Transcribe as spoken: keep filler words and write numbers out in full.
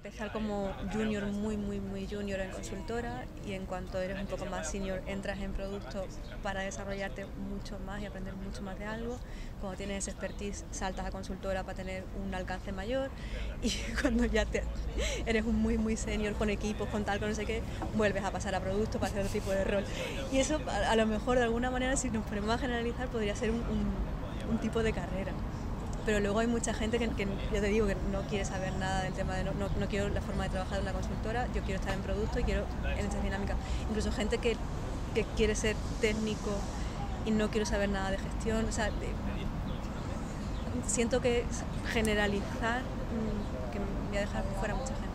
empezar como junior, muy, muy, muy junior en consultora, y en cuanto eres un poco más senior entras en producto para desarrollarte mucho más y aprender mucho más de algo. Cuando tienes ese expertise saltas a consultora para tener un alcance mayor, y cuando ya te, eres un muy, muy senior con equipos, con tal, con no sé qué, vuelves a pasar a producto para hacer otro tipo de rol. Y eso a, a lo mejor de alguna manera, si nos ponemos a generalizar, podría ser un, un, un tipo de carrera. Pero luego hay mucha gente que, que, yo te digo, que no quiere saber nada del tema de no, no, no quiero la forma de trabajar de una consultora, yo quiero estar en producto y quiero en esas dinámicas. Incluso gente que, que quiere ser técnico y no quiero saber nada de gestión. O sea, de, siento que generalizar, que me voy a dejar fuera mucha gente.